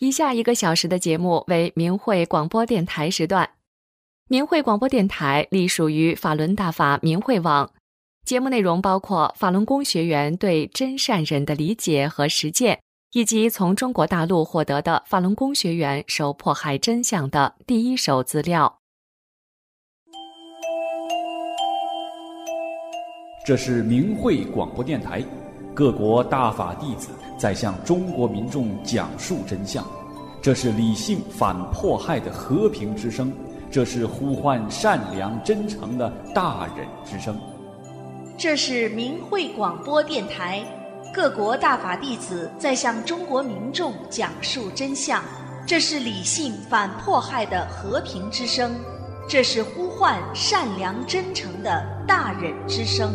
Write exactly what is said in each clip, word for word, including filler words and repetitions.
以下一个小时的节目为明慧广播电台时段。明慧广播电台隶属于法轮大法明慧网，节目内容包括法轮功学员对真善忍的理解和实践，以及从中国大陆获得的法轮功学员受迫害真相的第一手资料。 这是明慧广播电台，各国大法弟子在向中国民众讲述真相。这是理性反迫害的和平之声，这是呼唤善良真诚的大忍之声。 这是明慧广播电台，各国大法弟子在向中国民众讲述真相。这是理性反迫害的和平之声，这是呼唤善良真诚的大忍之声。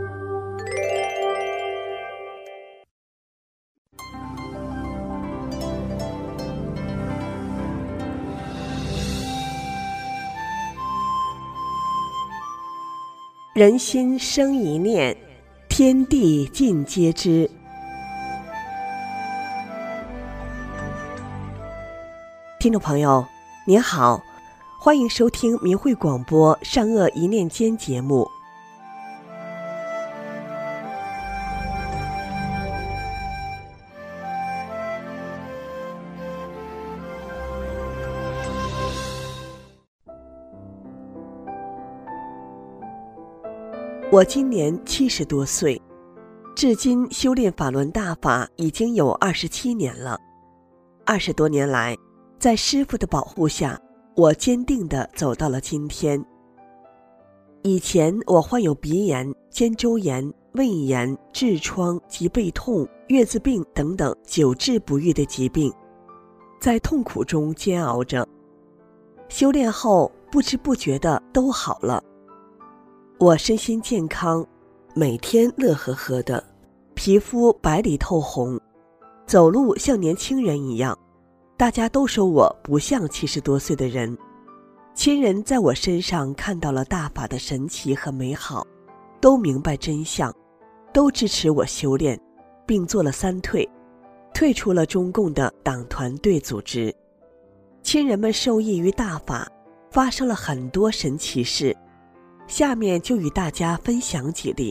人心生一念，天地尽皆知。听众朋友您好，欢迎收听明慧广播善恶一念间节目。我今年七十多岁，至今修炼法轮大法已经有二十七年了。二十多年来，在师父的保护下，我坚定地走到了今天。以前我患有鼻炎、肩周炎、胃炎、痔疮及背痛、月子病等等久治不愈的疾病，在痛苦中煎熬着。修炼后，不知不觉的都好了。我身心健康，每天乐呵呵的，皮肤白里透红，走路像年轻人一样。大家都说我不像七十多岁的人。亲人在我身上看到了大法的神奇和美好，都明白真相，都支持我修炼，并做了三退，退出了中共的党团队组织。亲人们受益于大法，发生了很多神奇事。下面就与大家分享几例。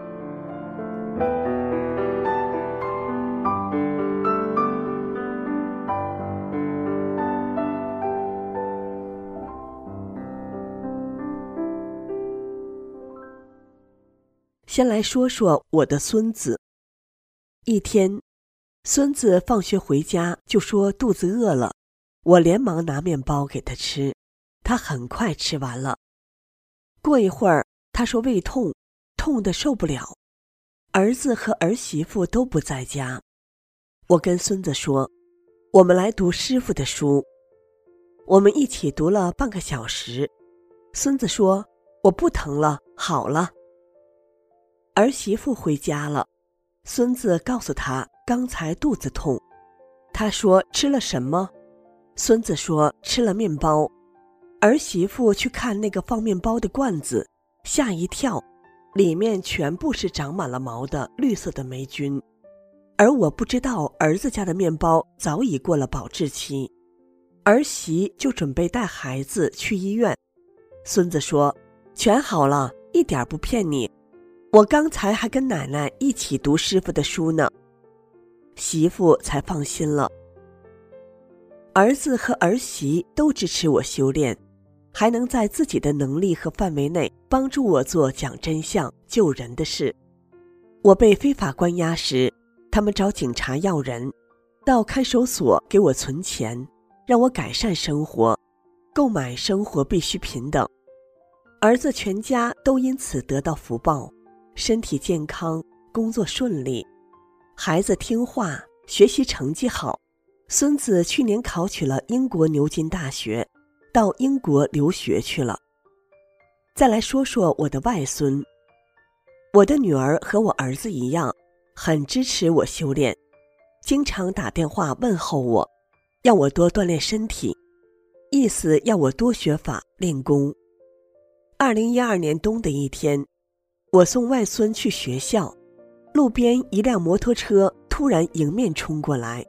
先来说说我的孙子。一天，孙子放学回家就说肚子饿了，我连忙拿面包给他吃，他很快吃完了。过一会儿，他说胃痛，痛得受不了。儿子和儿媳妇都不在家，我跟孙子说，我们来读师父的书。我们一起读了半个小时，孙子说，我不疼了，好了。儿媳妇回家了，孙子告诉他刚才肚子痛。他说吃了什么？孙子说吃了面包。儿媳妇去看那个放面包的罐子，吓一跳，里面全部是长满了毛的绿色的霉菌。而我不知道儿子家的面包早已过了保质期，儿媳就准备带孩子去医院。孙子说，全好了，一点不骗你，我刚才还跟奶奶一起读师父的书呢。媳妇才放心了。儿子和儿媳都支持我修炼，还能在自己的能力和范围内帮助我做讲真相、救人的事。我被非法关押时，他们找警察要人，到看守所给我存钱，让我改善生活，购买生活必需品等。儿子全家都因此得到福报，身体健康，工作顺利，孩子听话，学习成绩好。孙子去年考取了英国牛津大学，到英国留学去了。再来说说我的外孙。我的女儿和我儿子一样，很支持我修炼，经常打电话问候我，要我多锻炼身体，意思要我多学法练功。二零一二年冬的一天，我送外孙去学校，路边一辆摩托车突然迎面冲过来，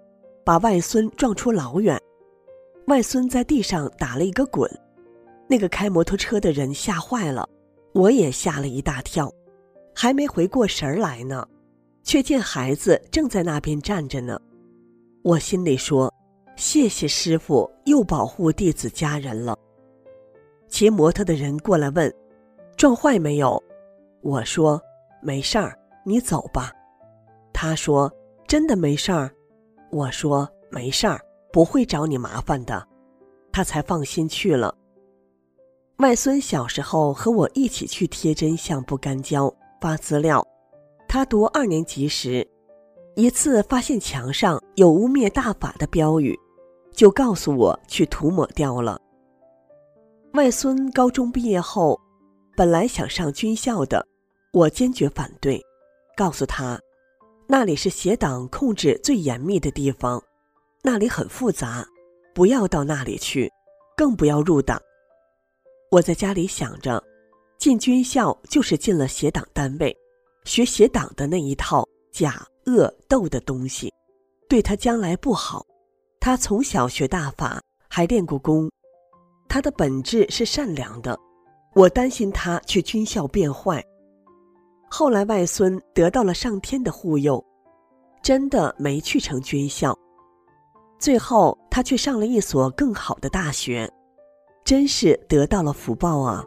把外孙撞出老远，外孙在地上打了一个滚，那个开摩托车的人吓坏了，我也吓了一大跳，还没回过神来呢，却见孩子正在那边站着呢。我心里说，谢谢师父又保护弟子家人了。骑摩托的人过来问，撞坏没有？我说没事儿，你走吧。他说真的没事儿？我说没事儿，不会找你麻烦的。他才放心去了。外孙小时候和我一起去贴真相不干胶发资料，他读二年级时，一次发现墙上有污蔑大法的标语，就告诉我去涂抹掉了。外孙高中毕业后本来想上军校的，我坚决反对，告诉他那里是邪党控制最严密的地方，那里很复杂，不要到那里去，更不要入党。我在家里想着，进军校就是进了邪党单位，学邪党的那一套假恶斗的东西，对他将来不好。他从小学大法，还练过功，他的本质是善良的，我担心他去军校变坏。后来外孙得到了上天的护佑，真的没去成军校，最后他却上了一所更好的大学，真是得到了福报啊。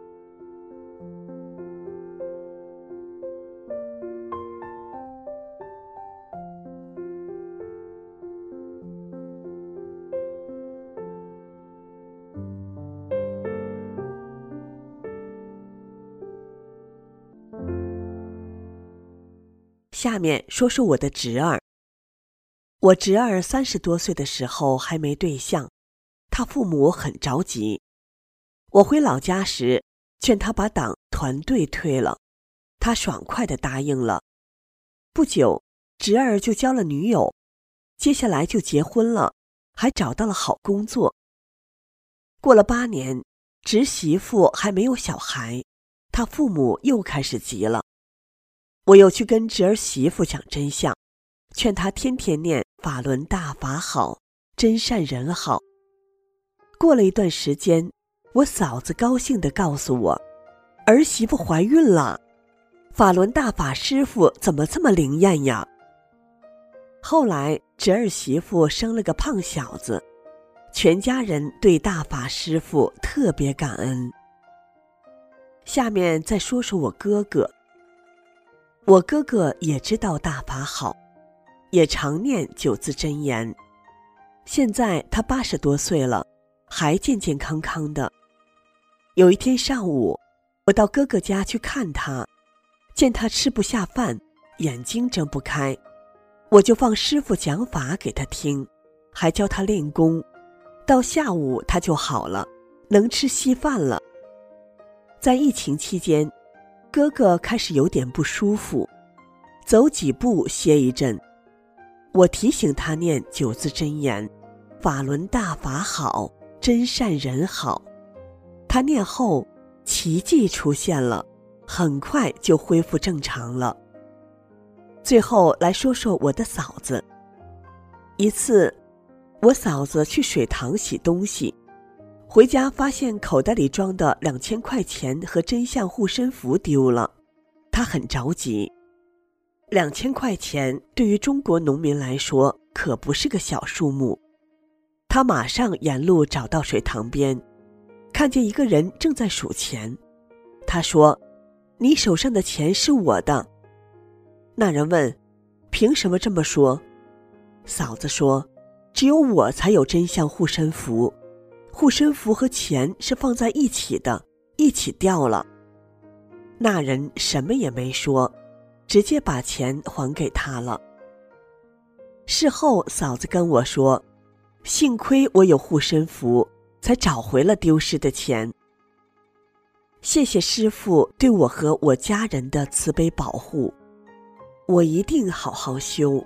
下面说说我的侄儿。我侄儿三十多岁的时候还没对象，他父母很着急。我回老家时，劝他把党团队退了，他爽快地答应了。不久，侄儿就交了女友，接下来就结婚了，还找到了好工作。过了八年，侄媳妇还没有小孩，他父母又开始急了。我又去跟侄儿媳妇讲真相，劝他天天念法轮大法好，真善人好。过了一段时间，我嫂子高兴地告诉我，儿媳妇怀孕了，法轮大法师傅怎么这么灵验呀？后来侄儿媳妇生了个胖小子，全家人对大法师傅特别感恩。下面再说说我哥哥。我哥哥也知道大法好，也常念九字真言。现在他八十多岁了，还健健康康的。有一天上午，我到哥哥家去看他，见他吃不下饭，眼睛睁不开，我就放师傅讲法给他听，还教他练功。到下午他就好了，能吃稀饭了。在疫情期间，哥哥开始有点不舒服，走几步歇一阵。我提醒他念九字真言，法轮大法好，真善人好。他念后，奇迹出现了，很快就恢复正常了。最后来说说我的嫂子。一次，我嫂子去水塘洗东西，回家发现口袋里装的两千块钱和真相护身符丢了，她很着急。两千块钱对于中国农民来说可不是个小数目。她马上沿路找到水塘边，看见一个人正在数钱。她说：“你手上的钱是我的。”那人问：“凭什么这么说？”嫂子说：“只有我才有真相护身符。护身符和钱是放在一起的，一起掉了。”那人什么也没说，直接把钱还给他了。事后嫂子跟我说，幸亏我有护身符，才找回了丢失的钱。谢谢师父对我和我家人的慈悲保护，我一定好好修。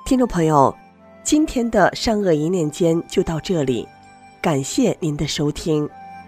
听众朋友，今天的善恶一念间就到这里，感谢您的收听。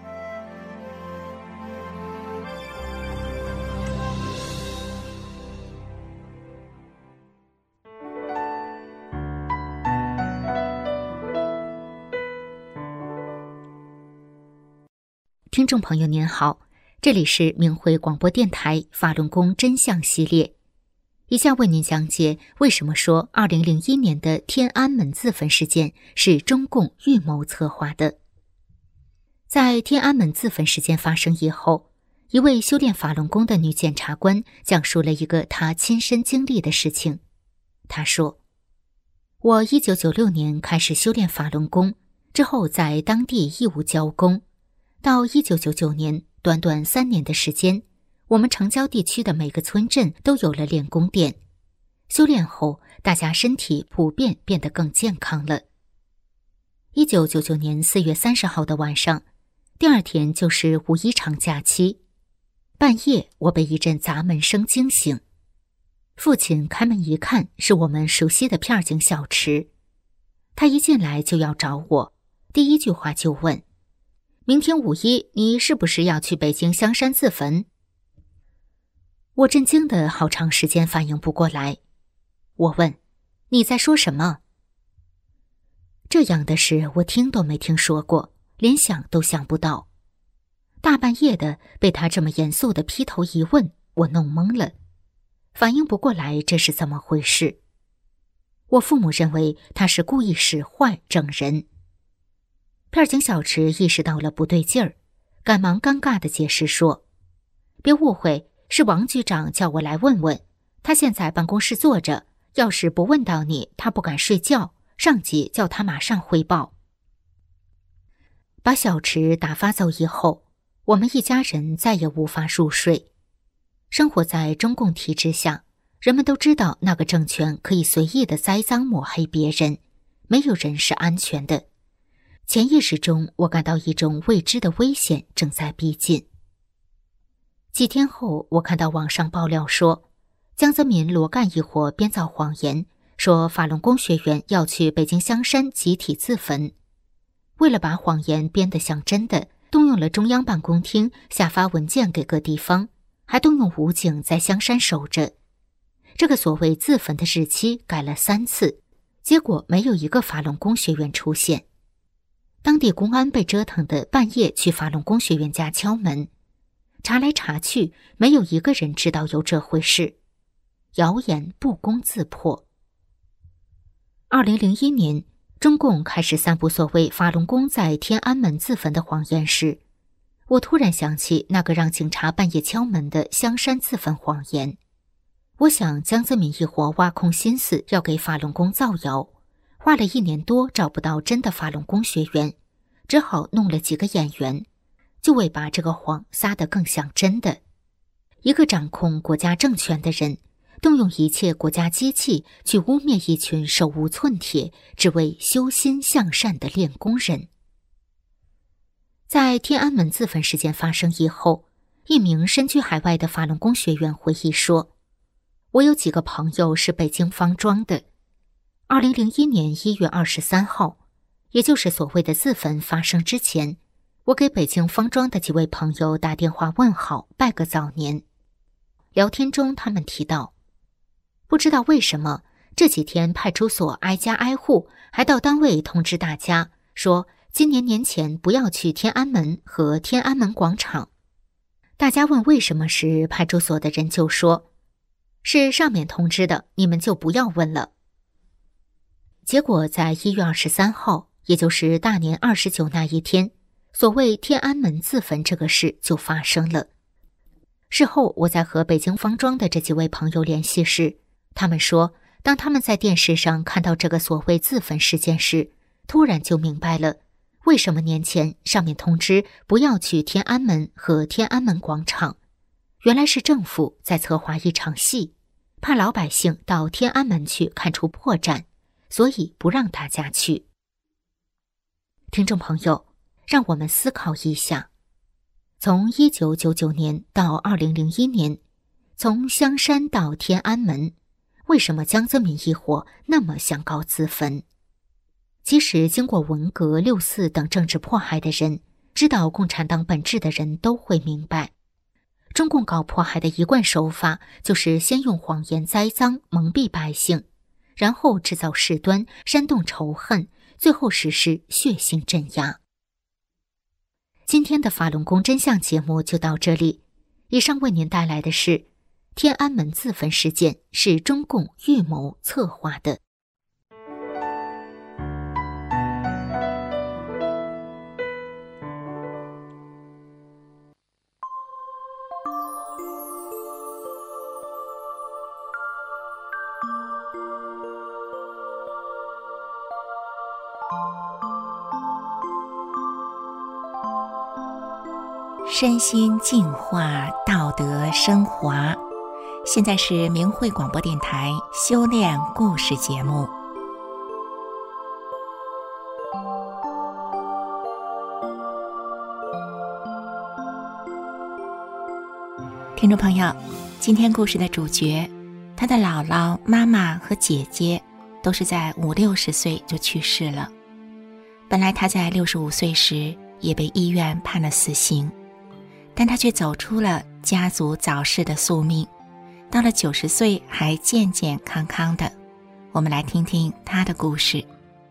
听众朋友您好，这里是明慧广播电台法轮功真相系列，以下为您讲解为什么说二零零一年的天安门自焚事件是中共预谋策划的。在天安门自焚事件发生以后，一位修炼法轮功的女检察官讲述了一个她亲身经历的事情。她说，我一九九六年开始修炼法轮功，之后在当地义务教功，到一九九九年，短短三年的时间，我们城郊地区的每个村镇都有了练功店。修炼后，大家身体普遍变得更健康了。一九九九年四月三十号的晚上，第二天就是五一长假期。半夜，我被一阵砸门声惊醒。父亲开门一看，是我们熟悉的片警小池。他一进来就要找我，第一句话就问，明天五一，你是不是要去北京香山自焚？我震惊的好长时间反应不过来。我问，你在说什么？这样的事我听都没听说过，连想都想不到。大半夜的被他这么严肃的劈头一问，我弄懵了，反应不过来这是怎么回事。我父母认为他是故意使坏整人。片警小池意识到了不对劲儿，赶忙尴尬地解释说，别误会，是王局长叫我来问问，他现在办公室坐着，要是不问到你，他不敢睡觉，上级叫他马上汇报。把小池打发走以后，我们一家人再也无法入睡。生活在中共体制下，人们都知道那个政权可以随意地栽赃抹黑别人，没有人是安全的。潜意识中，我感到一种未知的危险正在逼近。几天后，我看到网上爆料说，江泽民、罗干一伙编造谎言，说法轮功学员要去北京香山集体自焚。为了把谎言编得像真的，动用了中央办公厅下发文件给各地方，还动用武警在香山守着。这个所谓自焚的日期改了三次，结果没有一个法轮功学员出现。当地公安被折腾的半夜去法轮功学员家敲门，查来查去，没有一个人知道有这回事。谣言不攻自破。二零零一年，中共开始散布所谓法轮功在天安门自焚的谎言时，我突然想起那个让警察半夜敲门的香山自焚谎言。我想江泽民一伙挖空心思要给法轮功造谣，花了一年多找不到真的法轮功学员，只好弄了几个演员，就为把这个谎撒得更像真的。一个掌控国家政权的人，动用一切国家机器去污蔑一群手无寸铁只为修心向善的练功人。在天安门自焚事件发生以后，一名身居海外的法轮功学员回忆说，我有几个朋友是北京方庄的。二零零一年一月二十三号，也就是所谓的自焚发生之前，我给北京方庄的几位朋友打电话问好，拜个早年。聊天中他们提到，不知道为什么这几天派出所挨家挨户，还到单位通知大家说今年年前不要去天安门和天安门广场。大家问为什么时，派出所的人就说，是上面通知的，你们就不要问了。结果在一月二十三号，也就是大年二十九那一天，所谓天安门自焚这个事就发生了。事后我在和北京方庄的这几位朋友联系时，他们说，当他们在电视上看到这个所谓自焚事件时，突然就明白了，为什么年前上面通知不要去天安门和天安门广场。原来是政府在策划一场戏，怕老百姓到天安门去看出破绽，所以不让大家去。听众朋友，让我们思考一下，从一九九九年到二零零一年，从香山到天安门， 为什么江泽民一伙那么想搞自焚。即使经过文革、六四等政治迫害的人，知道共产党本质的人都会明白，中共搞迫害的一贯手法就是先用谎言栽赃蒙蔽百姓，然后制造事端，煽动仇恨，最后实施血腥镇压。今天的法轮功真相节目就到这里，以上为您带来的是天安门自焚事件是中共预谋策划的。 身心净化，道德升华。现在是明慧广播电台修炼故事节目。听众朋友，今天故事的主角，他的姥姥、妈妈和姐姐都是在五六十岁就去世了。本来他在六十五岁时也被医院判了死刑，但他却走出了家族早逝的宿命，到了九十岁还健健康康的。我们来听听他的故事。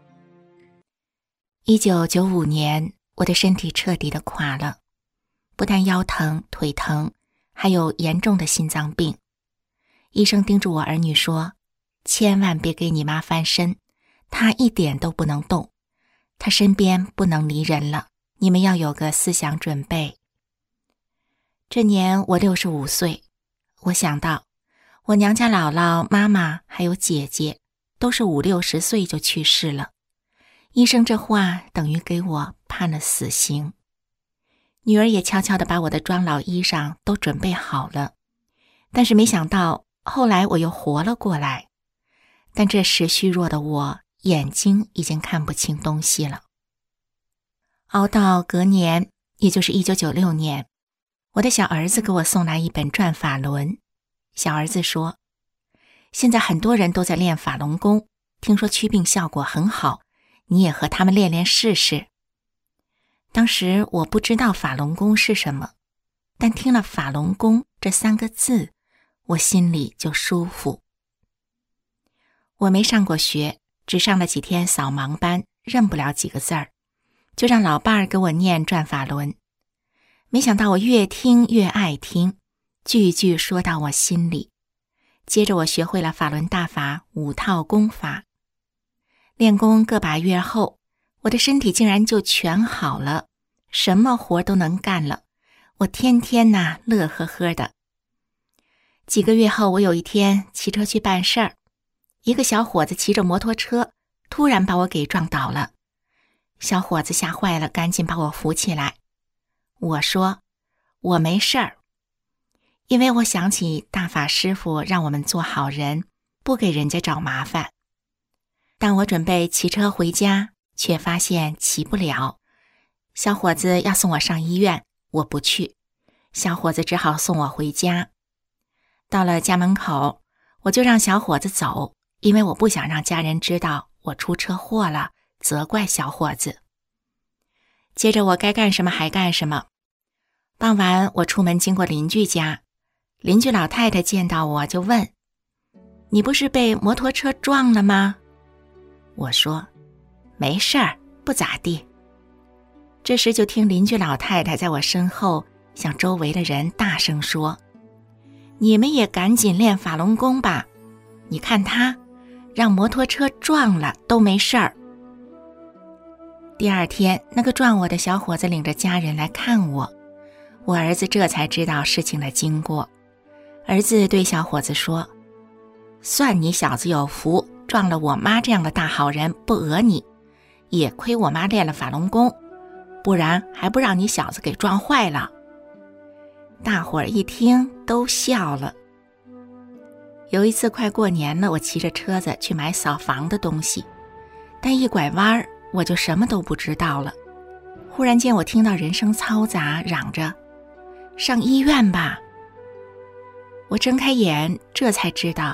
一九九五年，我的身体彻底的垮了，不但腰疼、腿疼，还有严重的心脏病。医生叮嘱我儿女说，千万别给你妈翻身，她一点都不能动，她身边不能离人了，你们要有个思想准备。这年我六十五岁，我想到我娘家姥姥、妈妈还有姐姐都是五六十岁就去世了，医生这话等于给我判了死刑。女儿也悄悄地把我的装老衣裳都准备好了，但是没想到后来我又活了过来，但这时虚弱的我眼睛已经看不清东西了。熬到隔年，也就是一九九六年，我的小儿子给我送来一本转法轮。小儿子说，现在很多人都在练法轮功，听说祛病效果很好，你也和他们练练试试。当时我不知道法轮功是什么，但听了法轮功这三个字，我心里就舒服。我没上过学，只上了几天扫盲班，认不了几个字儿，就让老伴儿给我念转法轮。没想到我越听越爱听，句句说到我心里。接着我学会了法轮大法五套功法。练功个把月后，我的身体竟然就全好了，什么活都能干了，我天天呐乐呵呵的。几个月后，我有一天骑车去办事儿，一个小伙子骑着摩托车突然把我给撞倒了，小伙子吓坏了，赶紧把我扶起来。我说我没事儿，因为我想起大法师父让我们做好人，不给人家找麻烦。当我准备骑车回家，却发现骑不了，小伙子要送我上医院，我不去，小伙子只好送我回家。到了家门口，我就让小伙子走，因为我不想让家人知道我出车祸了，责怪小伙子。接着我该干什么还干什么。傍晚我出门经过邻居家，邻居老太太见到我就问，你不是被摩托车撞了吗？我说没事儿，不咋地。这时就听邻居老太太在我身后向周围的人大声说，你们也赶紧练法轮功吧，你看他让摩托车撞了都没事儿。第二天，那个撞我的小伙子领着家人来看我，我儿子这才知道事情的经过。儿子对小伙子说，算你小子有福，撞了我妈这样的大好人不讹你，也亏我妈练了法轮功，不然还不让你小子给撞坏了。大伙儿一听都笑了。有一次快过年了，我骑着车子去买扫房的东西，但一拐弯我就什么都不知道了。忽然间我听到人声嘈杂，嚷着上医院吧。我睁开眼，这才知道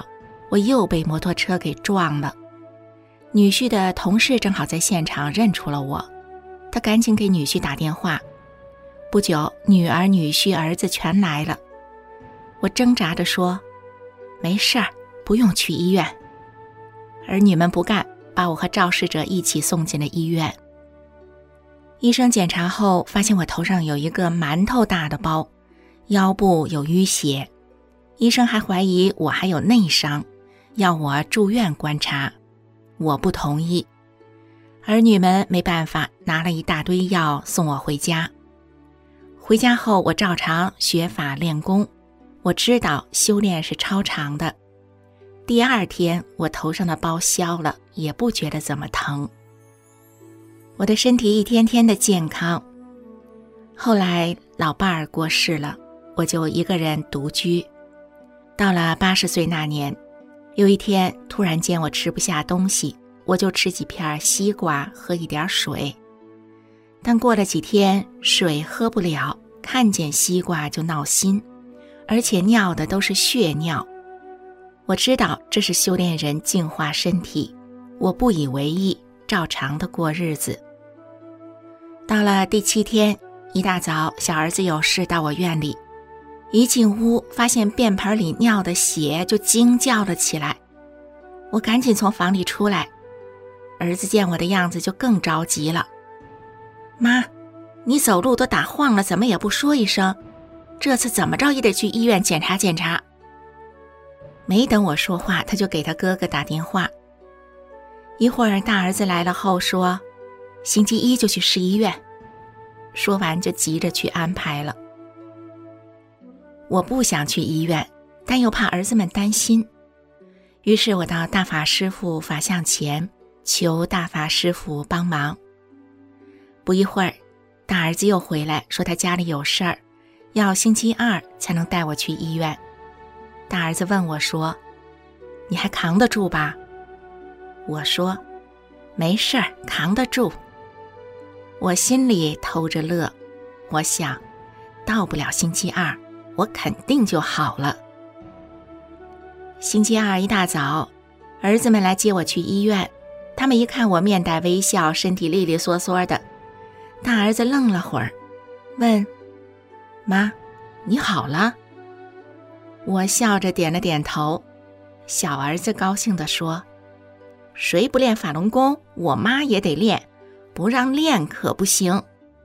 我又被摩托车给撞了。女婿的同事正好在现场认出了我，他赶紧给女婿打电话。不久，女儿、女婿、儿子全来了。我挣扎着说，没事儿，不用去医院。儿女们不干，把我和肇事者一起送进了医院。医生检查后发现我头上有一个馒头大的包，腰部有淤血。医生还怀疑我还有内伤，要我住院观察。我不同意。儿女们没办法，拿了一大堆药送我回家。回家后，我照常学法练功。我知道修炼是超常的。第二天，我头上的包消了，也不觉得怎么疼。我的身体一天天的健康。后来老伴儿过世了，我就一个人独居。到了八十岁那年，有一天突然间我吃不下东西，我就吃几片西瓜，喝一点水。但过了几天，水喝不了，看见西瓜就闹心，而且尿的都是血尿。我知道这是修炼人净化身体，我不以为意，照常的过日子。到了第七天，一大早，小儿子有事到我院里，一进屋发现便盆里尿的血，就惊叫了起来。我赶紧从房里出来，儿子见我的样子就更着急了。妈，你走路都打晃了，怎么也不说一声？这次怎么着也得去医院检查检查。没等我说话，他就给他哥哥打电话。一会儿大儿子来了后说，星期一就去市医院。说完就急着去安排了。我不想去医院，但又怕儿子们担心，于是我到大法师父法像前，求大法师父帮忙。不一会儿，大儿子又回来说他家里有事儿，要星期二才能带我去医院。大儿子问我说，你还扛得住吧？我说，没事儿，扛得住。我心里偷着乐，我想，到不了星期二，我肯定就好了。星期二一大早，儿子们来接我去医院，他们一看我面带微笑，身体利利索索的。大儿子愣了会儿，问，妈，你好了？我笑着点了点头。小儿子高兴地说，谁不练法轮功，我妈也得练，不让练可不行。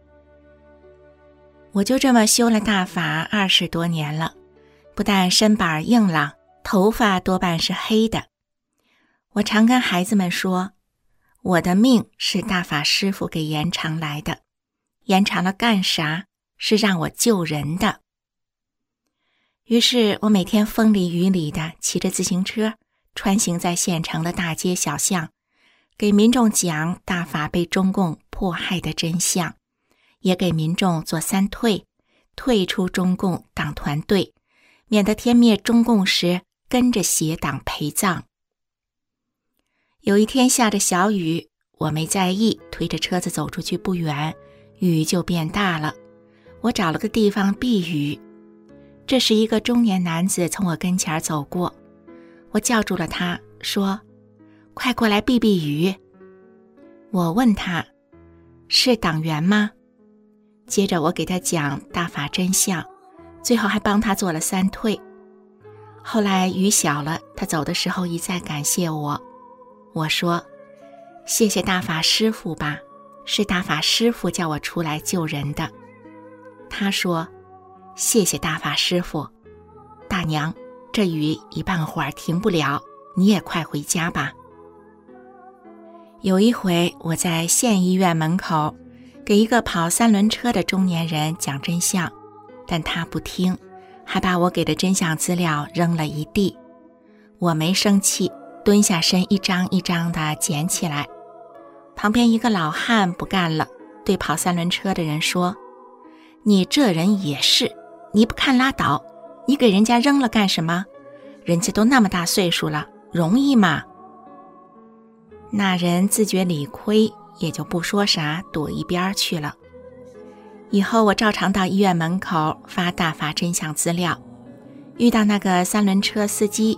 我就这么修了大法二十多年了，不但身板硬朗，头发多半是黑的。我常跟孩子们说，我的命是大法师父给延长来的，延长了干啥？是让我救人的。于是我每天风里雨里的骑着自行车，穿行在县城的大街小巷，给民众讲大法被中共迫害的真相，也给民众做三退，退出中共党团队，免得天灭中共时跟着邪党陪葬。有一天下着小雨，我没在意，推着车子走出去不远，雨就变大了。我找了个地方避雨。这时一个中年男子从我跟前走过，我叫住了他，说，快过来避避雨。我问他，是党员吗？接着我给他讲大法真相，最后还帮他做了三退。后来雨小了，他走的时候一再感谢我。我说，谢谢大法师父吧，是大法师父叫我出来救人的。他说，谢谢大法师父。大娘，这雨一半会儿停不了，你也快回家吧。有一回我在县医院门口给一个跑三轮车的中年人讲真相，但他不听，还把我给的真相资料扔了一地。我没生气，蹲下身一张一张地捡起来。旁边一个老汉不干了，对跑三轮车的人说，你这人也是，你不看拉倒，你给人家扔了干什么？人家都那么大岁数了，容易吗？那人自觉理亏，也就不说啥，躲一边去了。以后我照常到医院门口发大法真相资料，遇到那个三轮车司机，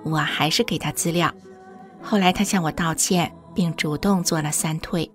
我还是给他资料。后来他向我道歉，并主动做了三退。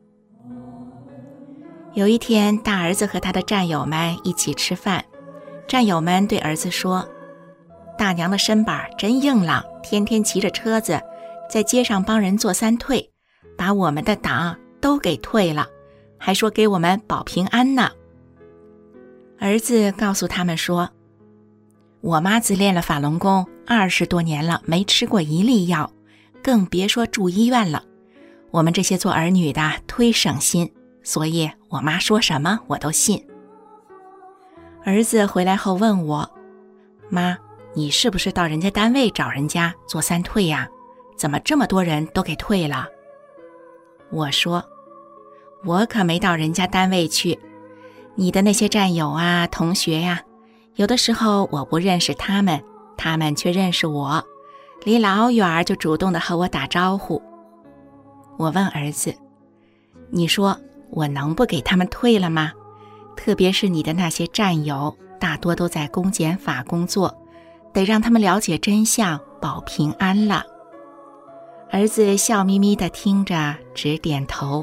有一天，大儿子和他的战友们一起吃饭，战友们对儿子说：大娘的身板真硬朗，天天骑着车子在街上帮人做三退，把我们的党都给退了，还说给我们保平安呢。儿子告诉他们说：我妈自练了法轮功二十多年了，没吃过一粒药，更别说住医院了。我们这些做儿女的忒省心，所以我妈说什么我都信。儿子回来后问我：妈，你是不是到人家单位找人家做三退呀？怎么这么多人都给退了？我说：我可没到人家单位去，你的那些战友啊、同学呀、啊，有的时候我不认识他们，他们却认识我，离老远就主动地和我打招呼。我问儿子：你说我能不给他们退了吗？特别是你的那些战友，大多都在公检法工作，得让他们了解真相，保平安了。儿子笑眯眯地听着，只点头。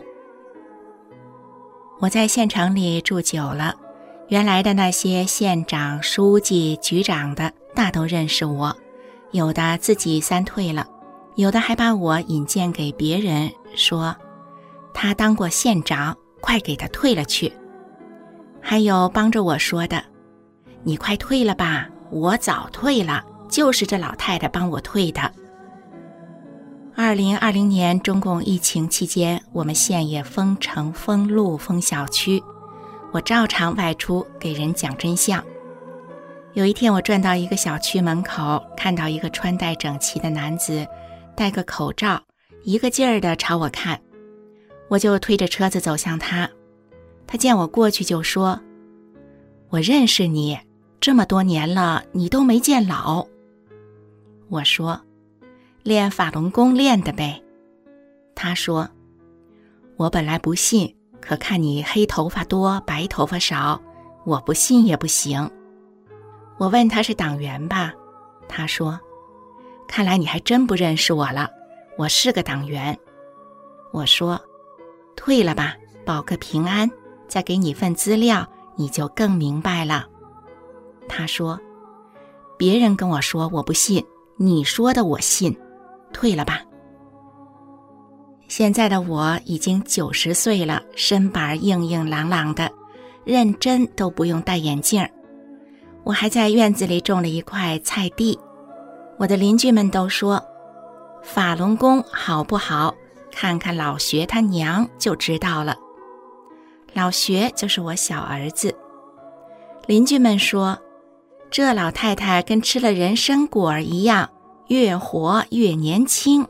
我在县城里住久了，原来的那些县长、书记、局长的大都认识我，有的自己三退了，有的还把我引荐给别人，说他当过县长，快给他退了去。还有帮着我说的：你快退了吧，我早退了，就是这老太太帮我退的。二零二零年中共疫情期间，我们县也封城、封路、封小区，我照常外出给人讲真相。有一天我转到一个小区门口，看到一个穿戴整齐的男子戴个口罩，一个劲儿地朝我看，我就推着车子走向他。他见我过去就说：我认识你，这么多年了，你都没见老。我说：练法轮功练的呗。他说：我本来不信，可看你黑头发多，白头发少，我不信也不行。我问他是党员吧，他说：看来你还真不认识我了，我是个党员。我说：退了吧，保个平安，再给你份资料，你就更明白了。他说：别人跟我说我不信，你说的我信，退了吧。现在的我已经九十岁了，身板硬硬朗朗的，认真都不用戴眼镜。我还在院子里种了一块菜地，我的邻居们都说法轮功好不好，看看老学他娘就知道了。老学就是我小儿子。邻居们说，这老太太跟吃了人参果一样，越活越年轻。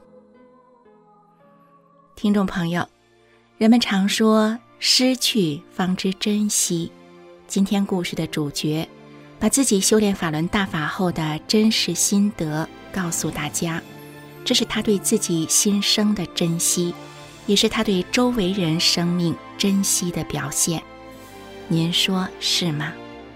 听众朋友，人们常说失去方知珍惜，今天故事的主角把自己修炼法轮大法后的真实心得告诉大家，这是他对自己心生的珍惜，也是他对周围人生命珍惜的表现。您说是吗？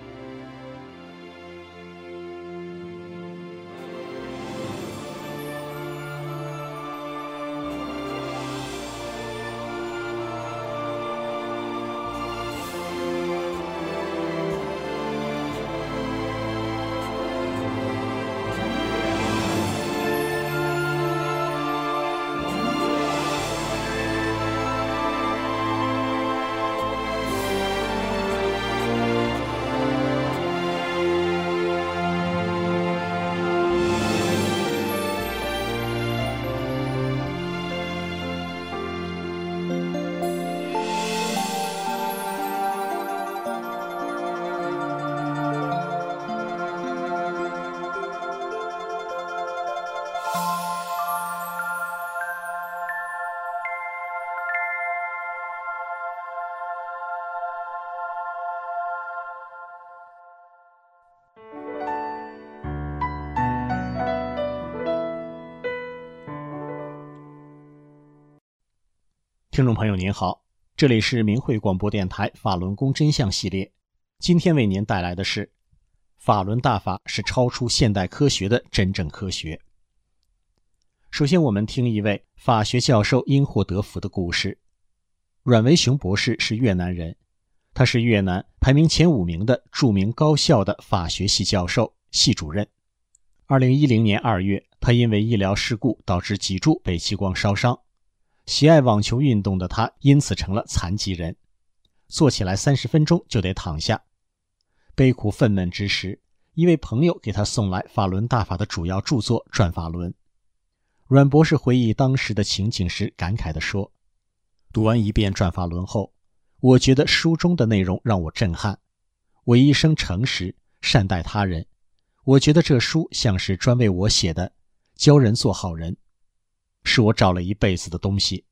听众朋友您好，这里是明慧广播电台法轮功真相系列，今天为您带来的是法轮大法是超出现代科学的真正科学。 首先，我们听一位法学教授因祸得福的故事。阮维雄博士是越南人，他是越南排名前五名的著名高校的法学系教授、系主任。二零一零年二月，他因为医疗事故导致脊柱被激光烧伤。喜爱网球运动的他因此成了残疾人，坐起来三十分钟就得躺下。悲苦愤懑之时，一位朋友给他送来法轮大法的主要著作《转法轮》。阮博士回忆当时的情景时感慨地说，读完一遍《转法轮》后，我觉得书中的内容让我震撼。我一生诚实，善待他人，我觉得这书像是专为我写的，教人做好人，是我找了一辈子的东西。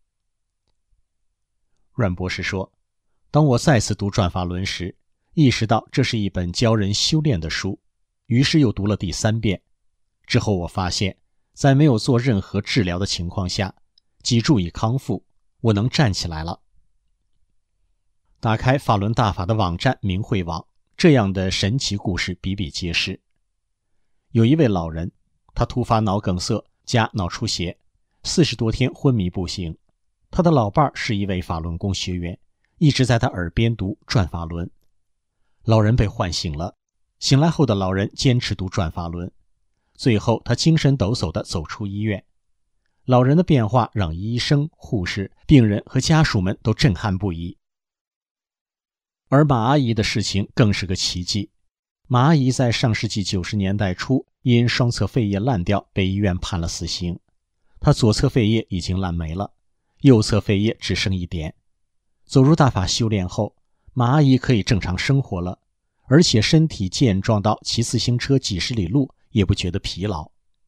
阮博士说，当我再次读《转法轮》时，意识到这是一本教人修炼的书，于是又读了第三遍。之后我发现，在没有做任何治疗的情况下，脊柱已康复，我能站起来了。打开法轮大法的网站明慧网，这样的神奇故事比比皆是。有一位老人，他突发脑梗塞加脑出血，四十多天昏迷不醒。他的老伴儿是一位法轮功学员，一直在他耳边读《转法轮》。老人被唤醒了，醒来后的老人坚持读《转法轮》，最后他精神抖擞地走出医院。老人的变化让医生、护士、病人和家属们都震撼不已。而马阿姨的事情更是个奇迹。马阿姨在上世纪九十年代初因双侧肺叶烂掉被医院判了死刑，她左侧肺叶已经烂没了，右侧肺叶只剩一点。走入大法修炼后，马阿姨可以正常生活了，而且身体健壮到骑自行车几十里路也不觉得疲劳。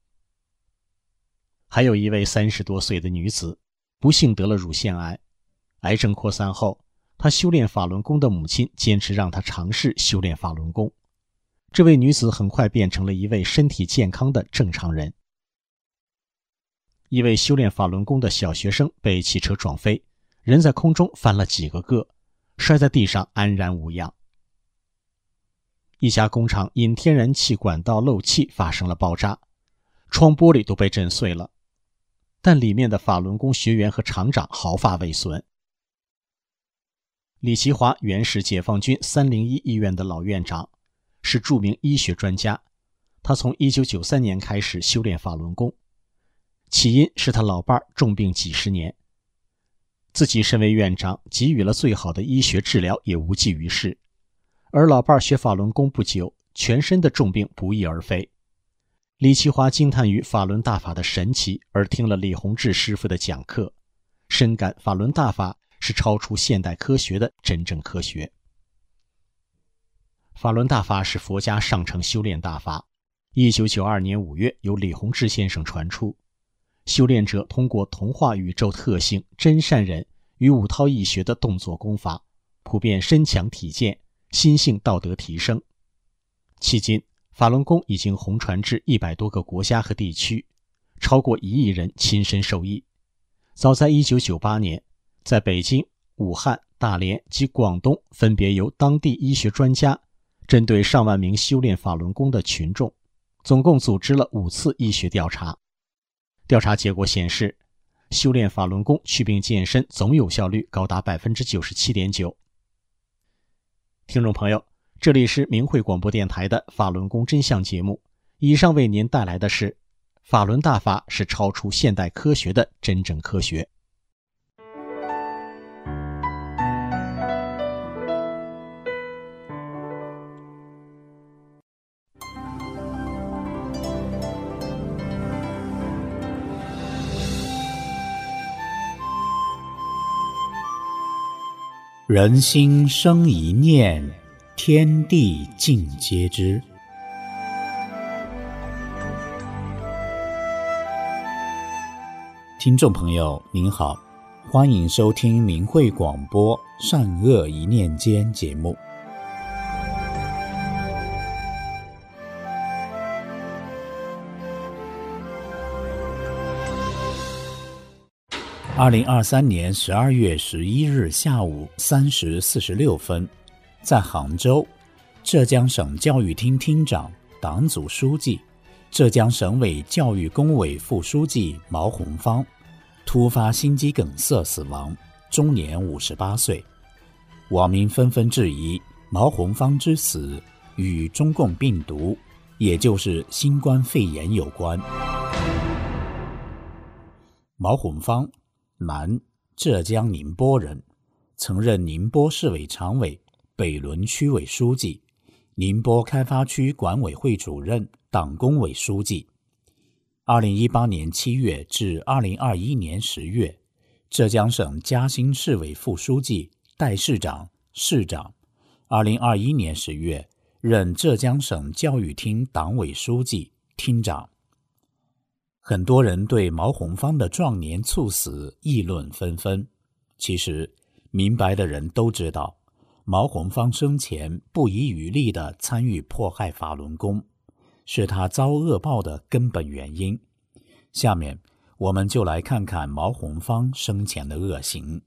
还有一位三十多岁的女子，不幸得了乳腺癌，癌症扩散后，她修炼法轮功的母亲坚持让她尝试修炼法轮功。这位女子很快变成了一位身体健康的正常人。一位修炼法轮功的小学生被汽车撞飞，人在空中翻了几个个，摔在地上安然无恙。一家工厂因天然气管道漏气发生了爆炸，窗玻璃都被震碎了，但里面的法轮功学员和厂长毫发未损。李奇华原是解放军三零一医院的老院长，是著名医学专家。他从一九九三年开始修炼法轮功，起因是他老伴重病几十年，自己身为院长，给予了最好的医学治疗也无济于事。而老伴学法轮功不久，全身的重病不翼而飞。李奇华惊叹于法轮大法的神奇，而听了李洪志师傅的讲课，深感法轮大法是超出现代科学的真正科学。法轮大法是佛家上乘修炼大法，一九九二年五月由李洪志先生传出。修炼者通过同化宇宙特性真善忍与五韬易学的动作功法，普遍身强体健，心性道德提升。迄今，法轮功已经红传至一百多个国家和地区，超过一亿人亲身受益。早在一九九八年，在北京、武汉、大连及广东，分别由当地医学专家针对上万名修炼法轮功的群众，总共组织了五次医学调查。调查结果显示，修炼法轮功祛病健身总有效率高达 百分之九十七点九。 听众朋友，这里是明慧广播电台的法轮功真相节目，以上为您带来的是法轮大法是超出现代科学的真正科学。 人心生一念，天地尽皆知。听众朋友您好，欢迎收听明慧广播善恶一念间节目。二零二三年十二月十一日下午三时四十六分，在杭州，浙江省教育厅厅长、党组书记、 浙江省委教育工委副书记毛红芳突发心肌梗塞死亡，终年五十八岁。网民纷纷质疑毛红芳之死与中共病毒，也就是新冠肺炎有关。毛红芳，男，浙江宁波人，曾任宁波市委常委、北仑区委书记、宁波开发区管委会主任、党工委书记。二零一八年七月至二零二一年十月，浙江省嘉兴市委副书记、代市长、市长。二零二一年十月，任浙江省教育厅党委书记、厅长。很多人对毛红芳的壮年猝死议论纷纷，其实明白的人都知道，毛红芳生前不遗余力地参与迫害法轮功，是他遭恶报的根本原因。下面我们就来看看毛红芳生前的恶行。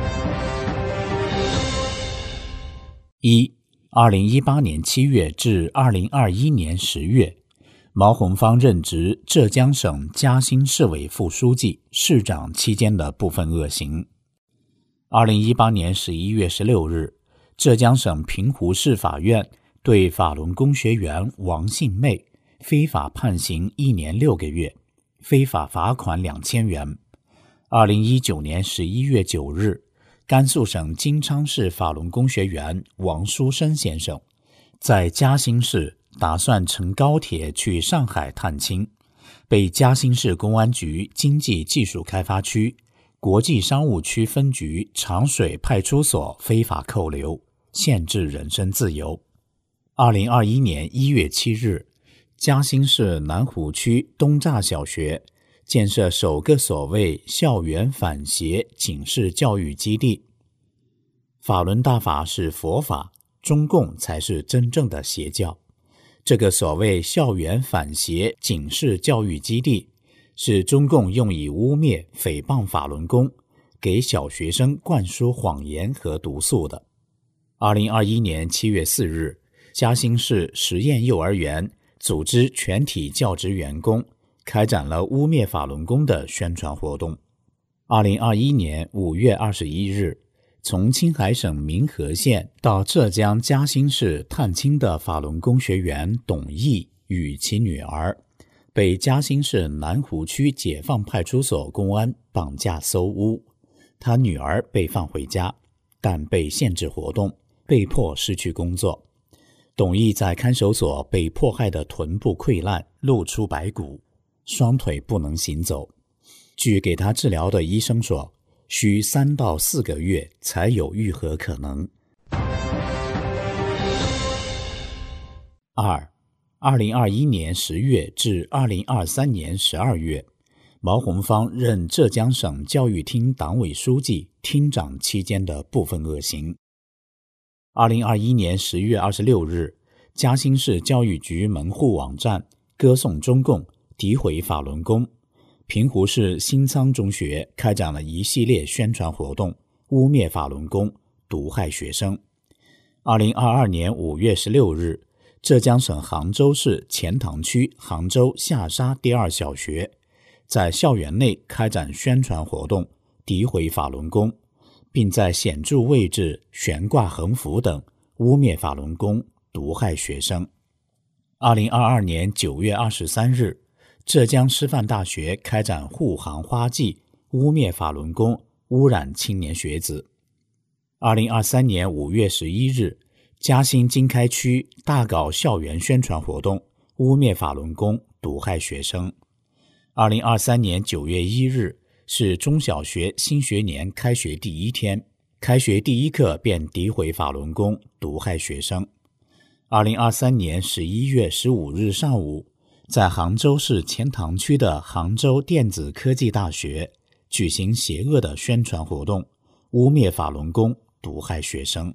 一、二零一八年七月至二零二一年十月，毛红芳任职浙江省嘉兴市委副书记、市长期间的部分恶行。二零一八年十一月十六日，浙江省平湖市法院对法轮功学员王杏妹非法判刑一年六个月，非法罚款两千元。二零一九年十一月九日，甘肃省金昌市法轮功学员王书生先生在嘉兴市打算乘高铁去上海探亲，被嘉兴市公安局经济技术开发区国际商务区分局长水派出所非法扣留，限制人身自由。二零二一年一月七日，嘉兴市南湖区东栅小学建设首个所谓校园反邪警示教育基地。法轮大法是佛法，中共才是真正的邪教。这个所谓校园反邪警示教育基地，是中共用以污蔑诽谤法轮功，给小学生灌输谎言和毒素的。二零二一年七月四日，嘉兴市实验幼儿园组织全体教职员工开展了污蔑法轮功的宣传活动。二零二一年五月二十一日，从青海省民和县到浙江嘉兴市探亲的法轮功学员董毅与其女儿，被嘉兴市南湖区解放派出所公安绑架搜污，他女儿被放回家，但被限制活动，被迫失去工作。董毅在看守所被迫害的臀部溃烂，露出白骨，双腿不能行走。据给他治疗的医生说，需三到四个月才有愈合可能。二、二零二一年十月至二零二三年十二月，毛红芳任浙江省教育厅党委书记、厅长期间的部分恶行。二零二一年十月二十六日，嘉兴市教育局门户网站歌颂中共，诋毁法轮功。平湖市新仓中学开展了一系列宣传活动，污蔑法轮功，毒害学生。二零二二年五月十六日，浙江省杭州市钱塘区杭州下沙第二小学在校园内开展宣传活动，诋毁法轮功，并在显著位置悬挂横幅等，污蔑法轮功，毒害学生。二零二二年九月二十三日，浙江师范大学开展护航花季，污蔑法轮功，污染青年学子。二零二三年五月十一日，嘉兴经开区大搞校园宣传活动，污蔑法轮功，毒害学生。二零二三年九月一日是中小学新学年开学第一天，开学第一课便诋毁法轮功，毒害学生。二零二三年十一月十五日上午，在杭州市钱塘区的杭州电子科技大学举行邪恶的宣传活动，污蔑法轮功，毒害学生。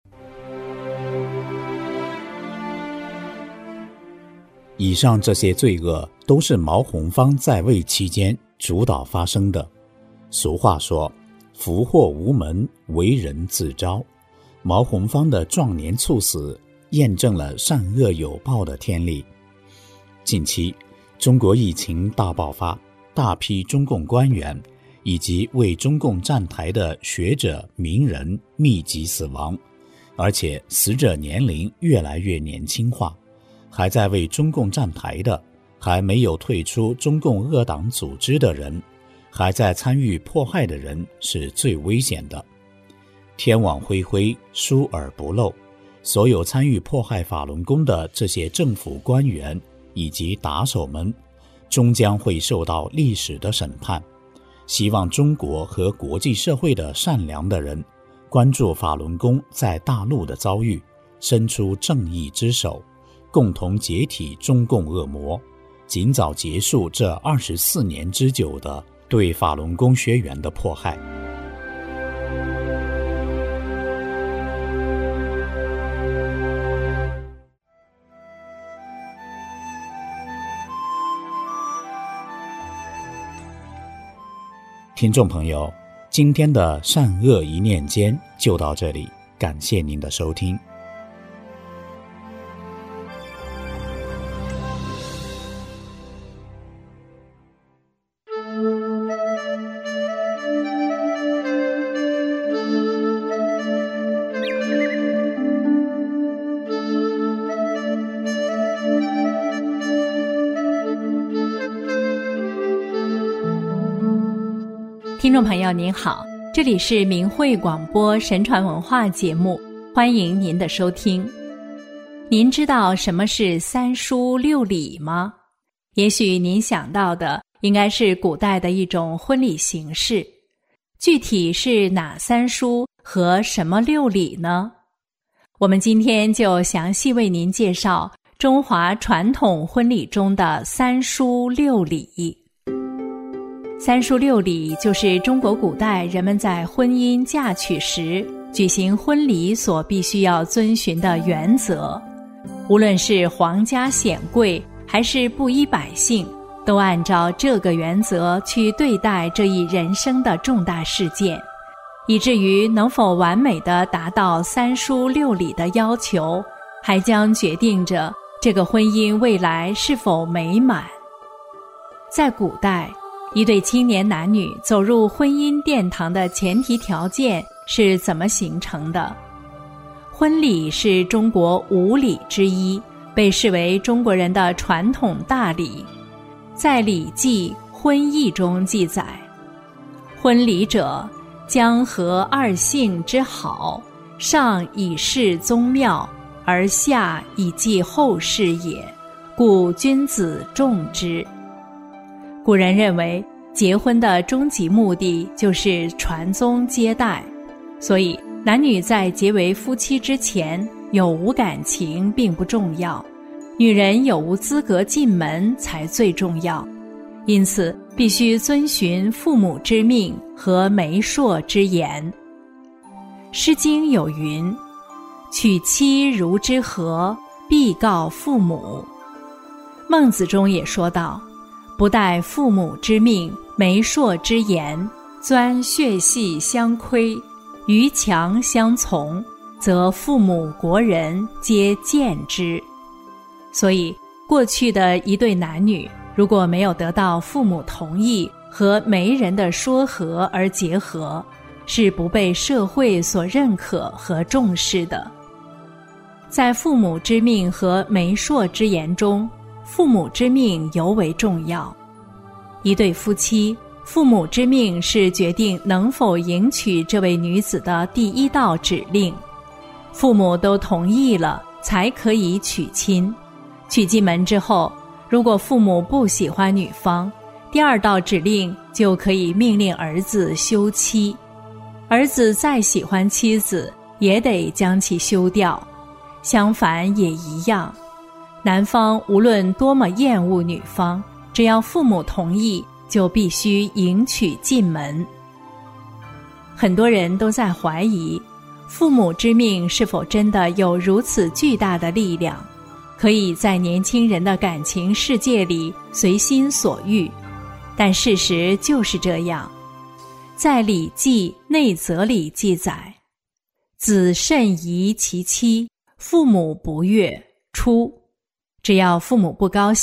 以上这些罪恶都是毛红芳在位期间主导发生的。俗话说，福祸无门，为人自招。毛红芳的壮年猝死验证了善恶有报的天理。近期， 中国疫情大爆发，大批中共官员以及为中共站台的学者名人密集死亡，而且死者年龄越来越年轻化。还在为中共站台的，还没有退出中共恶党组织的人，还在参与迫害的人是最危险的。天网恢恢，疏而不漏，所有参与迫害法轮功的这些政府官员以及打手们，终将会受到历史的审判。希望中国和国际社会的善良的人关注法轮功在大陆的遭遇，伸出正义之手，共同解体中共恶魔，尽早结束这二十四年之久的对法轮功学员的迫害。听众朋友，今天的善恶一念间就到这里，感谢您的收听。 听众朋友您好，这里是明慧广播神传文化节目，欢迎您的收听。您知道什么是三书六礼吗？也许您想到的应该是古代的一种婚礼形式，具体是哪三书和什么六礼呢？我们今天就详细为您介绍中华传统婚礼中的三书六礼。三书六礼就是中国古代人们在婚姻嫁娶时举行婚礼所必须要遵循的原则，无论是皇家显贵还是布衣百姓，都按照这个原则去对待这一人生的重大事件，以至于能否完美地达到三书六礼的要求，还将决定着这个婚姻未来是否美满。在古代，一对青年男女走入婚姻殿堂的前提条件是怎么形成的？婚礼是中国五礼之一，被视为中国人的传统大礼。在《礼记·婚义》中记载，婚礼者，将和二姓之好，上以示宗庙，而下以继后世也，故君子重之。古人认为结婚的终极目的就是传宗接代，所以男女在结为夫妻之前有无感情并不重要，女人有无资格进门才最重要。因此必须遵循父母之命和媒妁之言。诗经有云：娶妻如之何，必告父母。孟子中也说道：不待父母之命，媒妁之言，钻血隙相窥，逾墙相从，则父母国人皆见之。所以过去的一对男女如果没有得到父母同意和媒人的说和而结合，是不被社会所认可和重视的。在父母之命和媒妁之言中，父母之命尤为重要。一对夫妻，父母之命是决定能否迎娶这位女子的第一道指令。父母都同意了，才可以娶亲。娶进门之后，如果父母不喜欢女方，第二道指令就可以命令儿子休妻。儿子再喜欢妻子，也得将其休掉。相反也一样，男方无论多么厌恶女方，只要父母同意，就必须迎娶进门。很多人都在怀疑，父母之命是否真的有如此巨大的力量，可以在年轻人的感情世界里随心所欲。但事实就是这样。在《礼记·内则》里记载：子慎疑其妻，父母不悦，出。只要父母不高兴，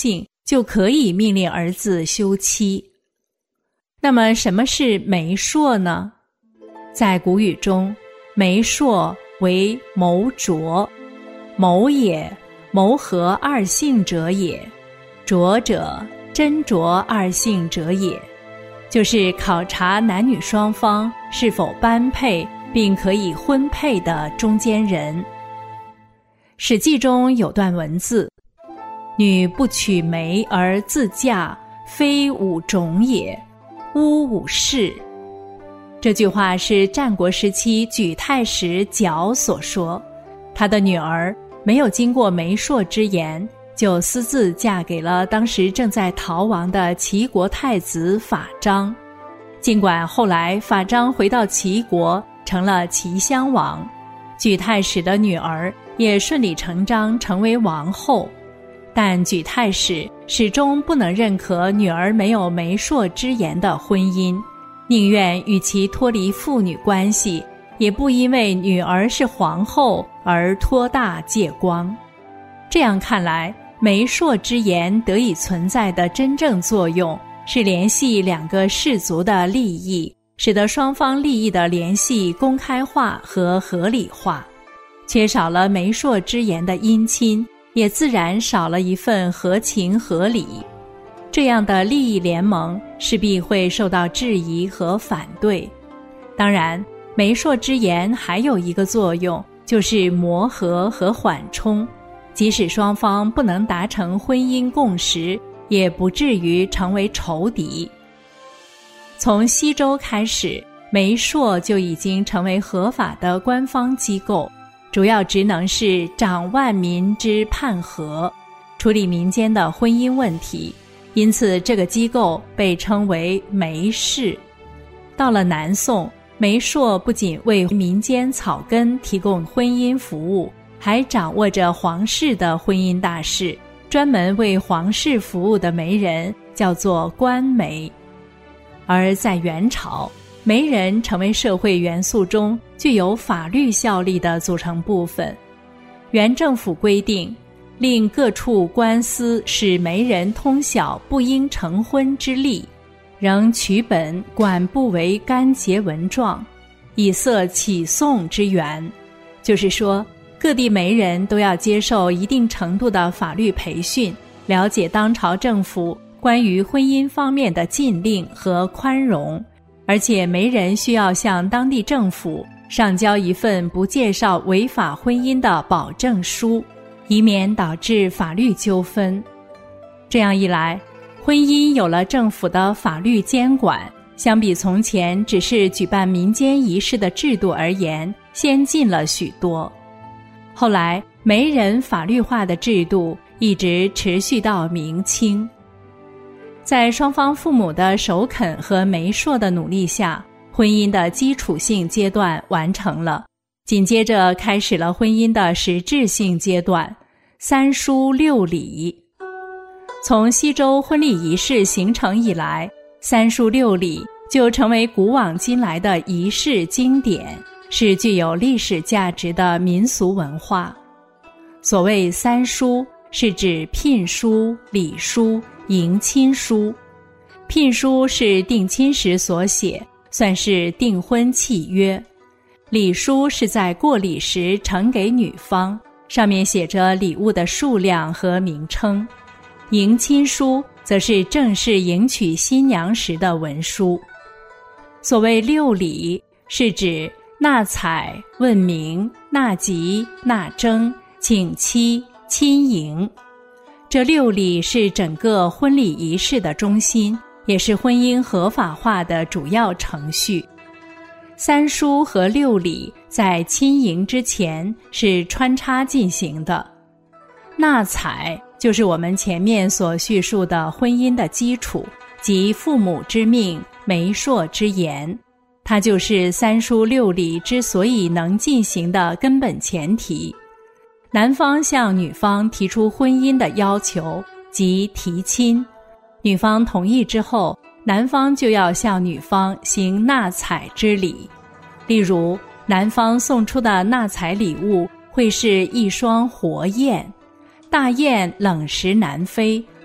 就可以命令儿子休妻。那么什么是媒妁呢？在古语中，媒妁为谋卓，谋也，谋合二姓者也，卓者，斟酌二姓者也，就是考察男女双方是否般配并可以婚配的中间人。史记中有段文字：女不娶媒而自嫁，非吾种也，乌吾氏。这句话是战国时期莒太史角所说，他的女儿没有经过媒妁之言，就私自嫁给了当时正在逃亡的齐国太子法章。尽管后来法章回到齐国，成了齐襄王，莒太史的女儿也顺理成章成为王后，但莒太史始终不能认可女儿没有媒妁之言的婚姻，宁愿与其脱离父女关系，也不因为女儿是皇后而托大借光。这样看来，媒妁之言得以存在的真正作用，是联系两个氏族的利益，使得双方利益的联系公开化和合理化。缺少了媒妁之言的姻亲，也自然少了一份合情合理。这样的利益联盟势必会受到质疑和反对。当然，媒妁之言还有一个作用，就是磨合和缓冲，即使双方不能达成婚姻共识，也不至于成为仇敌。从西周开始，媒妁就已经成为合法的官方机构，主要职能是掌万民之判和，处理民间的婚姻问题，因此这个机构被称为媒氏。到了南宋，媒妁不仅为民间草根提供婚姻服务，还掌握着皇室的婚姻大事。专门为皇室服务的媒人叫做官媒。而在元朝，媒人成为社会元素中具有法律效力的组成部分。元政府规定，令各处官司使媒人通晓不应成婚之例，仍取本管不为干结文状，以塞起讼之源。就是说，各地媒人都要接受一定程度的法律培训，了解当朝政府关于婚姻方面的禁令和宽容，而且媒人需要向当地政府上交一份不介绍违法婚姻的保证书，以免导致法律纠纷。这样一来，婚姻有了政府的法律监管，相比从前只是举办民间仪式的制度而言，先进了许多。后来，媒人法律化的制度一直持续到明清。在双方父母的首肯和媒妁的努力下，婚姻的基础性阶段完成了，紧接着开始了婚姻的实质性阶段，三书六礼。从西周婚礼仪式形成以来，三书六礼就成为古往今来的仪式经典，是具有历史价值的民俗文化。所谓三书，是指聘书、礼书、迎亲书。聘书是定亲时所写，算是订婚契约。礼书是在过礼时呈给女方，上面写着礼物的数量和名称。迎亲书则是正式迎娶新娘时的文书。所谓六礼，是指纳采、问名、纳吉、纳征、请期、亲迎。这六礼是整个婚礼仪式的中心，也是婚姻合法化的主要程序。三书和六礼在亲迎之前是穿插进行的。纳采就是我们前面所叙述的婚姻的基础，即父母之命、媒妁之言，它就是三书六礼之所以能进行的根本前提。男方向女方提出婚姻的要求，即提亲，女方同意之后，男方就要向女方行纳采之礼。例如，男方送出的纳采礼物会是一双活雁，大雁冷食南飞，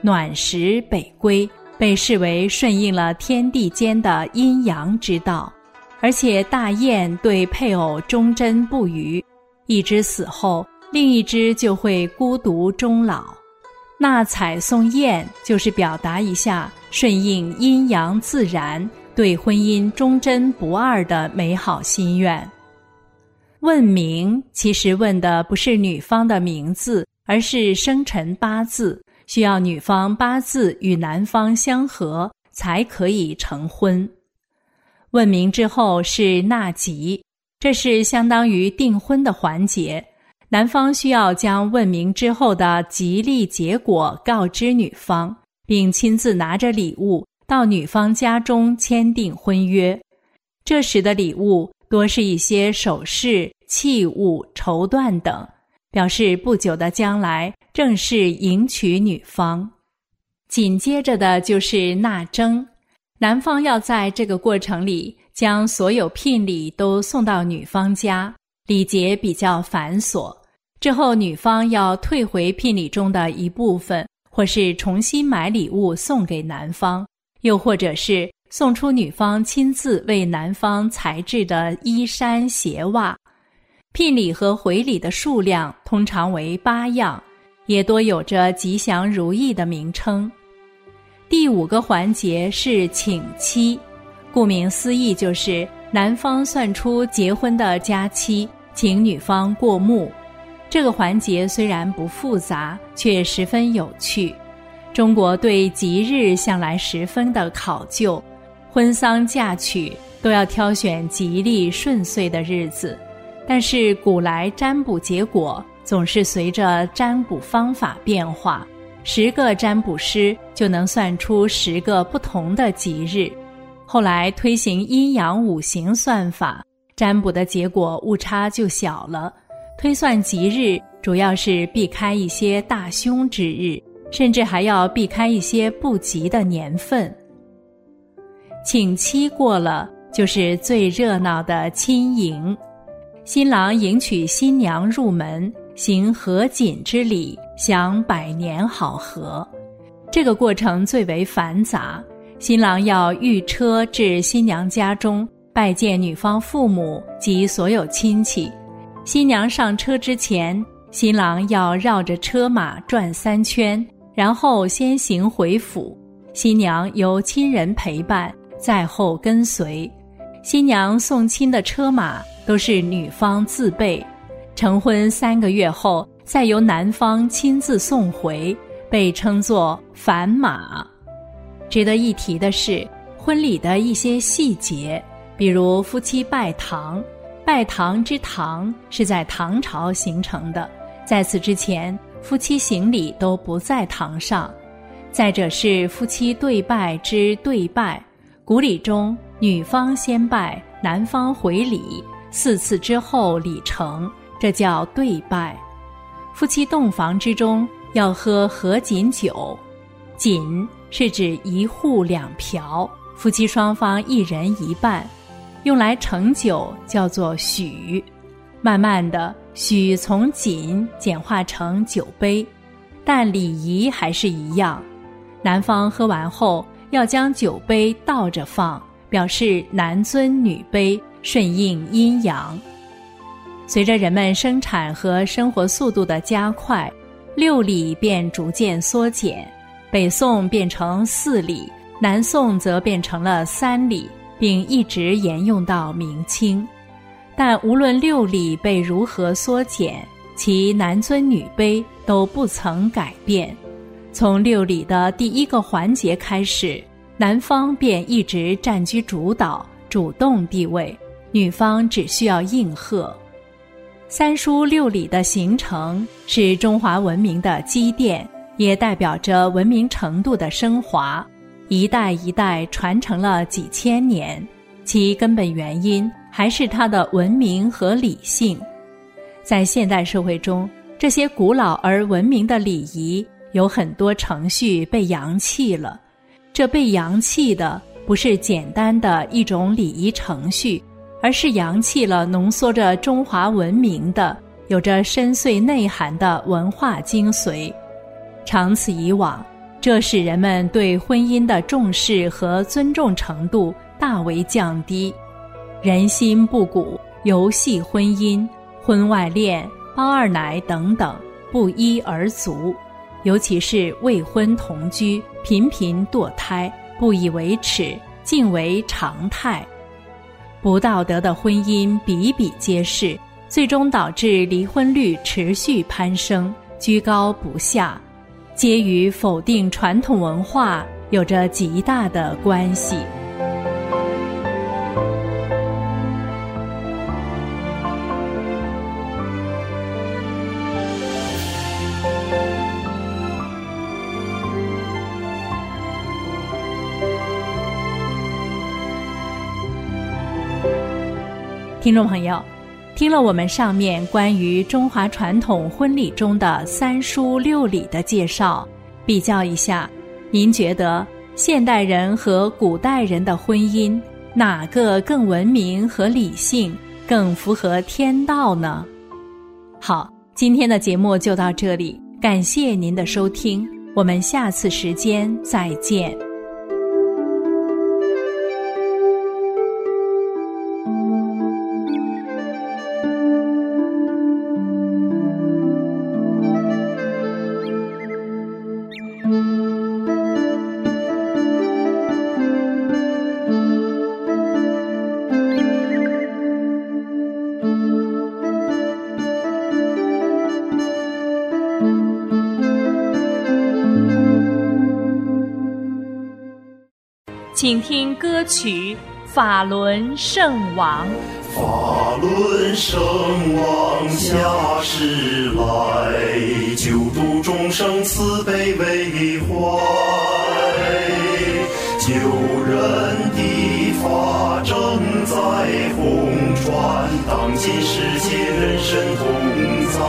暖食北归，被视为顺应了天地间的阴阳之道，而且大雁对配偶忠贞不渝，一只死后，另一只就会孤独终老。纳采送燕就是表达一下顺应阴阳自然，对婚姻忠贞不二的美好心愿。问名其实问的不是女方的名字，而是生辰八字，需要女方八字与男方相合，才可以成婚。问名之后是纳吉，这是相当于订婚的环节，男方需要将问名之后的吉利结果告知女方，并亲自拿着礼物到女方家中签订婚约。这时的礼物多是一些首饰、器物、绸缎等，表示不久的将来正式迎娶女方。紧接着的就是纳征，男方要在这个过程里将所有聘礼都送到女方家，礼节比较繁琐。之后女方要退回聘礼中的一部分，或是重新买礼物送给男方，又或者是送出女方亲自为男方裁制的衣衫鞋袜。聘礼和回礼的数量通常为八样，也多有着吉祥如意的名称。第五个环节是请期，顾名思义就是男方算出结婚的佳期，请女方过目。这个环节虽然不复杂，却十分有趣。中国对吉日向来十分的考究，婚丧嫁娶都要挑选吉利顺遂的日子，但是古来占卜结果总是随着占卜方法变化，十个占卜师就能算出十个不同的吉日。后来推行阴阳五行算法，占卜的结果误差就小了。推算吉日主要是避开一些大凶之日，甚至还要避开一些不吉的年份。请期过了，就是最热闹的亲迎。新郎迎娶新娘入门，行合卺之礼，享百年好合。这个过程最为繁杂，新郎要御车至新娘家中，拜见女方父母及所有亲戚。新娘上车之前，新郎要绕着车马转三圈，然后先行回府，新娘由亲人陪伴，在后跟随。新娘送亲的车马都是女方自备，成婚三个月后再由男方亲自送回，被称作返马。值得一提的是，婚礼的一些细节，比如夫妻拜堂，拜堂之堂是在唐朝形成的，在此之前夫妻行礼都不在堂上。再者是夫妻对拜之对拜，古礼中女方先拜，男方回礼，四次之后礼成，这叫对拜。夫妻洞房之中要喝合卺酒，卺是指一户两瓢，夫妻双方一人一半，用来盛酒叫做许。慢慢的，许从卺简化成酒杯，但礼仪还是一样。男方喝完后要将酒杯倒着放，表示男尊女卑，顺应阴阳。随着人们生产和生活速度的加快，六礼便逐渐缩减，北宋变成四礼，南宋则变成了三礼，并一直沿用到明清。但无论六礼被如何缩减，其男尊女卑都不曾改变。从六礼的第一个环节开始，男方便一直占据主导、主动地位，女方只需要应和。三书六礼的形成是中华文明的积淀，也代表着文明程度的升华，一代一代传承了几千年，其根本原因还是它的文明和理性。在现代社会中，这些古老而文明的礼仪有很多程序被扬弃了，这被扬弃的不是简单的一种礼仪程序，而是扬弃了浓缩着中华文明的、有着深邃内涵的文化精髓。长此以往， 这使人们对婚姻的重视和尊重程度大为降低，人心不古，游戏婚姻、婚外恋、包二奶等等不一而足，尤其是未婚同居、频频堕胎，不以为耻，竟为常态。不道德的婚姻比比皆是，最终导致离婚率持续攀升，居高不下，皆与否定传统文化有着极大的关系。听众朋友，听了我们上面关于中华传统婚礼中的三书六礼的介绍，比较一下，您觉得现代人和古代人的婚姻哪个更文明和理性，更符合天道呢？好，今天的节目就到这里，感谢您的收听，我们下次时间再见。请听歌曲《法轮圣王》。 法轮圣王下世来，救度众生慈悲为怀，救人的法正在弘传，当今世界人神同在，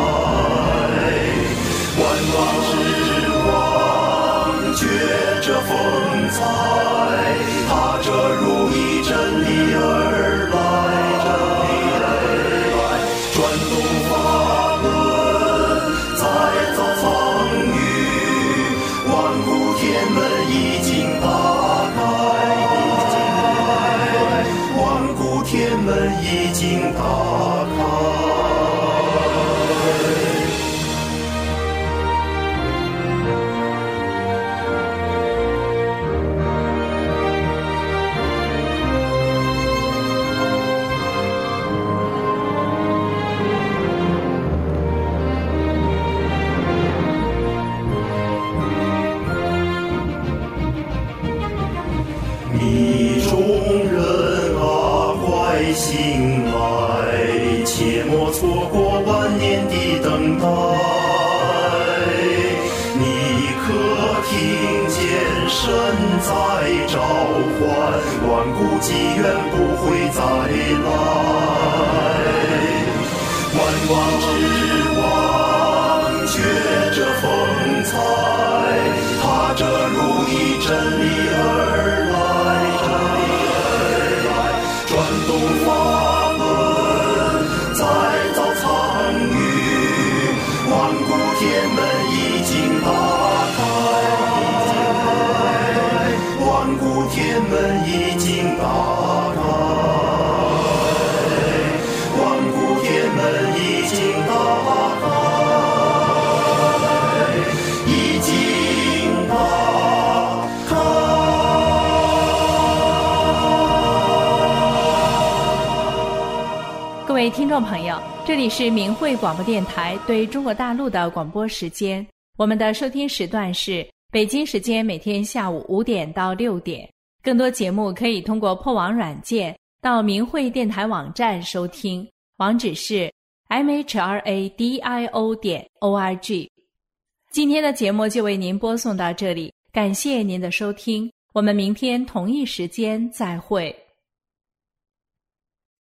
万王之王觉着风采，踏着如意真理而来，真理而来，转动法轮，再造苍宇，万古天门已经打开，已经打开，万古天门已经打开。你众人啊，快醒来，切莫错过万年的等待。你可听见神在召唤，万古机缘不会再来。万王之王觉着风采，踏着如意真理而来，真理而来，转动法轮，再造苍宇，万古天门已经打开，已经打开，万古天门已经打开，万古天门已经打开，已经打开。 各位听众朋友，这里是明慧广播电台对中国大陆的广播时间，我们的收听时段是北京时间每天下午五点到六点。更多节目可以通过破网软件到明慧电台网站收听，网址是 m h r a d i o 点 o r g。 今天的节目就为您播送到这里，感谢您的收听，我们明天同一时间再会。